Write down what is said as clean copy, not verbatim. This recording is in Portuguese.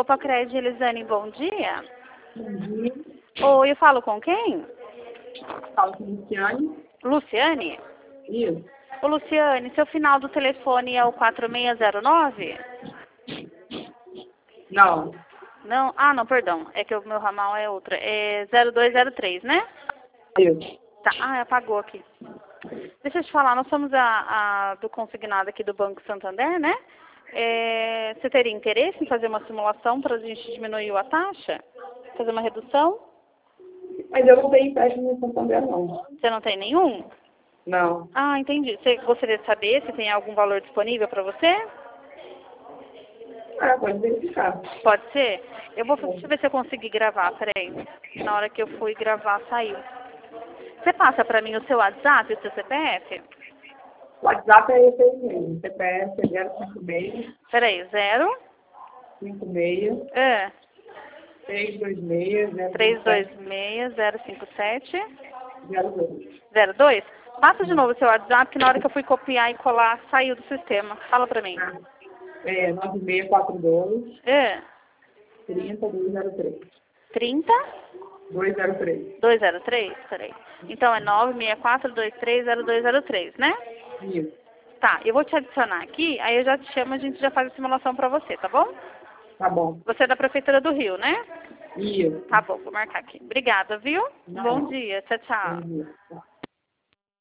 Copa Crédito, Elisane, bom dia. Bom dia. Oi, eu falo com quem? Fala com Luciane. Luciane? Isso. Ô, Luciane, seu final do telefone é o 4609? Não. Não? Ah, não, perdão. É que o meu ramal é outra. É 0203, né? Isso. Tá. Ah, apagou aqui. Deixa eu te falar, nós somos a do consignado aqui do Banco Santander, né? Você teria interesse em fazer uma simulação para a gente diminuir a taxa? Fazer uma redução? Mas eu não tenho empréstimo no Santander, não. Você não tem nenhum? Não. Ah, entendi. Você gostaria de saber se tem algum valor disponível para você? Ah, pode verificar. Pode ser? Deixa eu ver se eu consegui gravar, peraí. Na hora que eu fui gravar, saiu. Você passa para mim o seu WhatsApp e o seu CPF? O WhatsApp é esse aí mesmo. CPF é 056 Peraí, 0... 56 É. 326 326 057 02. 02? Passa de novo o seu WhatsApp, que na hora que eu fui copiar e colar, saiu do sistema. Fala pra mim. É 9642 É. 30 203. 30? 203. 203? Peraí. Então é 964230203, né? Isso. Tá, eu vou te adicionar aqui, aí eu já te chamo, a gente já faz a simulação pra você, tá bom? Tá bom. Você é da Prefeitura do Rio, né? Isso. Tá bom, vou marcar aqui. Obrigada, viu? Bom dia. Tchau, tchau. Bom dia. Tá.